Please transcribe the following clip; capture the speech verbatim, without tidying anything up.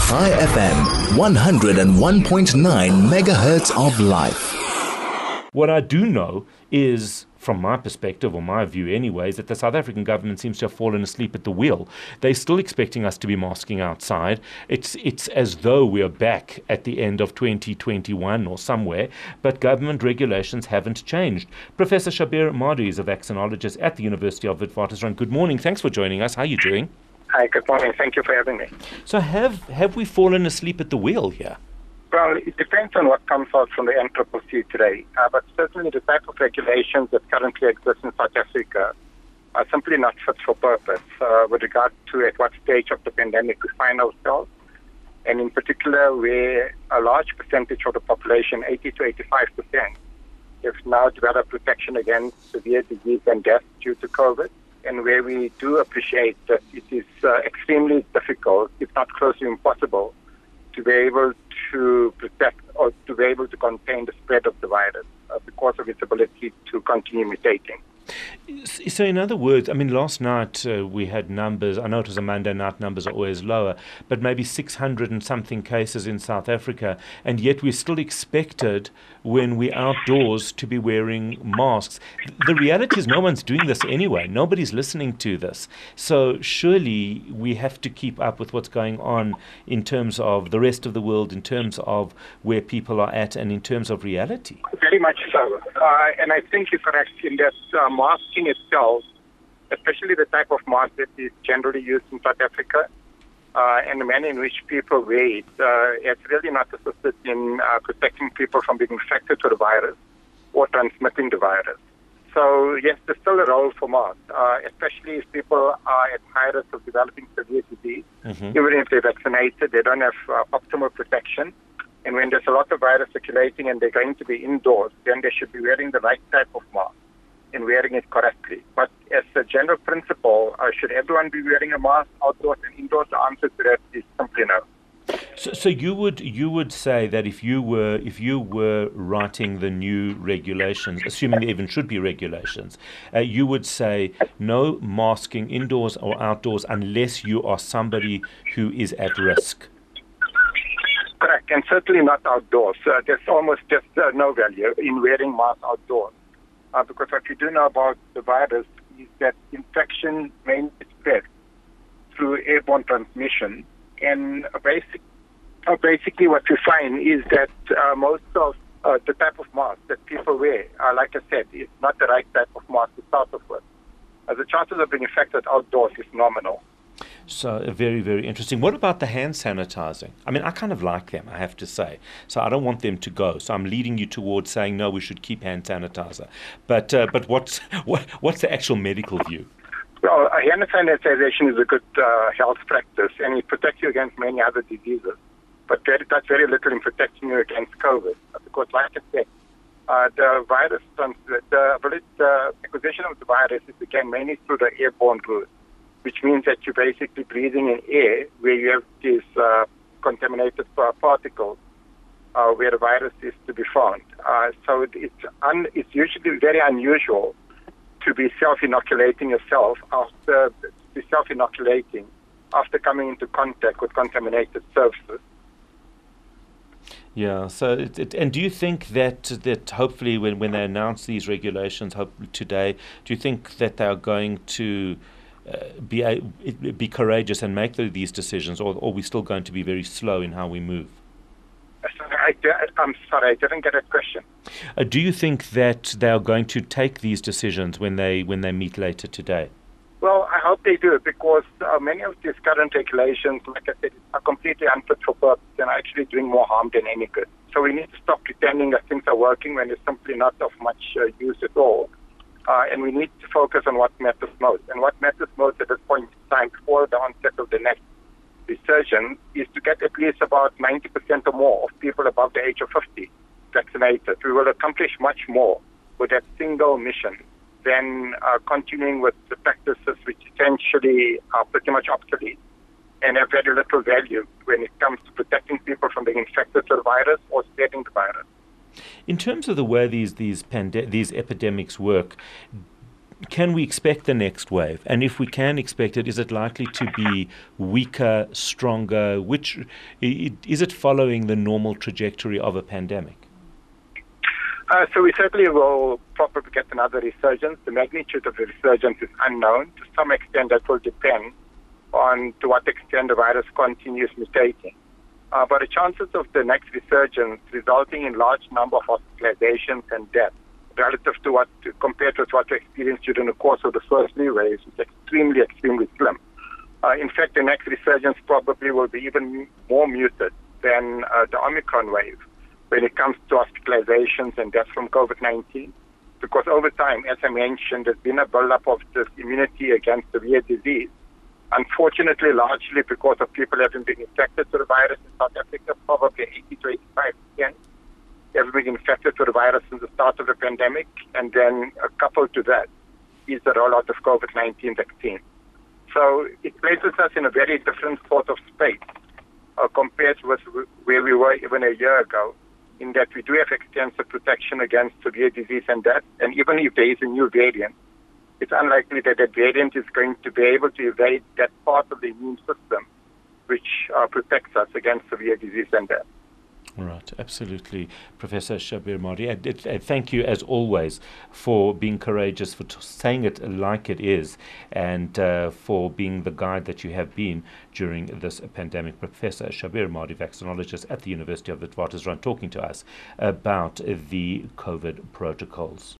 Chai F M, one oh one point nine megahertz of life. What I do know is, from my perspective, or my view anyways, that the South African government seems to have fallen asleep at the wheel. They're still expecting us to be masking outside. It's it's as though we are back at the end of twenty twenty-one or somewhere, but government regulations haven't changed. Professor Shabir Madhi is a vaccinologist at the University of Witwatersrand. Good morning. Thanks for joining us. How are you doing? Hi, good morning. Thank you for having me. So have have we fallen asleep at the wheel here? Well, it depends on what comes out from the N C C C today, uh, but certainly the type of regulations that currently exist in South Africa are simply not fit for purpose uh, with regard to at what stage of the pandemic we find ourselves, and in particular where a large percentage of the population, eighty to eighty-five percent, have now developed protection against severe disease and death due to COVID, and where we do appreciate that it is uh, extremely difficult, if not close to impossible, to be able to protect or to be able to contain the spread of the virus uh, because of its ability to continue mutating. So in other words, I mean, last night uh, we had numbers, I know it was a Monday night, numbers are always lower, but maybe six hundred and something cases in South Africa, and yet we're still expected when we're outdoors to be wearing masks. The reality is no one's doing this anyway. Nobody's listening to this. So surely we have to keep up with what's going on in terms of the rest of the world, in terms of where people are at, and in terms of reality. Very much so. Uh, and I think you're correct in that uh, masking itself, especially the type of mask that is generally used in South Africa, uh, and the manner in which people wear it, uh, it's really not assisted in uh, protecting people from being infected with the virus or transmitting the virus. So, yes, there's still a role for masks, uh, especially if people are at high risk of developing severe disease. Mm-hmm. Even if they're vaccinated, they don't have uh, optimal protection. And when there's a lot of virus circulating and they're going to be indoors, then they should be wearing the right type of mask and wearing it correctly. But as a general principle, uh, should everyone be wearing a mask outdoors and indoors? The answer to that is simply no. So, so you would you would say that if you were if you were writing the new regulations, assuming there even should be regulations, uh, you would say no masking indoors or outdoors unless you are somebody who is at risk. Correct, and certainly not outdoors. Uh, there's almost just uh, no value in wearing masks outdoors. Uh, because what we do know about the virus is that infection mainly spread through airborne transmission. And uh, basic, uh, basically what we find is that uh, most of uh, the type of mask that people wear, uh, like I said, is not the right type of mask to start off with. Uh, the chances of being infected outdoors is nominal. So uh, very, very interesting. What about the hand sanitizing? I mean, I kind of like them, I have to say. So I don't want them to go. So I'm leading you towards saying, no, we should keep hand sanitizer. But uh, but what's, what, what's the actual medical view? Well, uh, hand sanitization is a good uh, health practice, and it protects you against many other diseases. But very, that's very little in protecting you against COVID. Because like I said, uh, the virus, the, the, the acquisition of the virus is again mainly through the airborne route, which means that you're basically breathing in air where you have these uh, contaminated particles uh, where the virus is to be found. Uh, so it's, un- it's usually very unusual to be self-inoculating yourself after be self-inoculating after coming into contact with contaminated surfaces. Yeah. So, it, it, and do you think that that hopefully, when, when they announce these regulations, hopefully today, do you think that they are going to uh, be a, be courageous and make the, these decisions, or, or are we still going to be very slow in how we move? I, I'm sorry, I didn't get that question. Uh, do you think that they are going to take these decisions when they when they meet later today? Well, I hope they do, because uh, many of these current regulations, like I said, are completely unfit for purpose and are actually doing more harm than any good. So we need to stop pretending that things are working when it's simply not of much uh, use at all. Uh, and we need to focus on what matters most. And what matters most at this point in time, before the onset of the next resurgence, is to get at least about ninety percent or more of people above the age of fifty vaccinated. We will accomplish much more with that single mission than uh, continuing with the practices which essentially are pretty much obsolete and have very little value when it comes to protecting people from being infected with the virus or spreading the virus. In terms of the way these these pande- these epidemics work, can we expect the next wave? And if we can expect it, is it likely to be weaker, stronger? Which is it following the normal trajectory of a pandemic? Uh, so we certainly will probably get another resurgence. The magnitude of the resurgence is unknown. To some extent, that will depend on to what extent the virus continues mutating. Uh, but the chances of the next resurgence resulting in large number of hospitalizations and deaths relative to what, compared to what we experienced during the course of the first three waves, is extremely, extremely slim. Uh, in fact, the next resurgence probably will be even more muted than uh, the Omicron wave when it comes to hospitalizations and deaths from COVID nineteen. Because over time, as I mentioned, there's been a buildup of this immunity against severe disease. Unfortunately, largely because of people having been infected with the virus in South Africa, probably eighty to eighty-five percent have been infected with the virus since the start of the pandemic, and then uh, coupled to that is the rollout of COVID nineteen vaccine. So it places us in a very different sort of space uh, compared with where we were even a year ago, in that we do have extensive protection against severe disease and death, and even if there is a new variant, it's unlikely that that variant is going to be able to evade that part of the immune system which uh, protects us against severe disease and death. Right, absolutely, Professor Schabir Madhi. And, it, and thank you, as always, for being courageous, for t- saying it like it is, and uh, for being the guide that you have been during this pandemic. Professor Schabir Madhi, vaccinologist at the University of Witwatersrand, talking to us about the COVID protocols.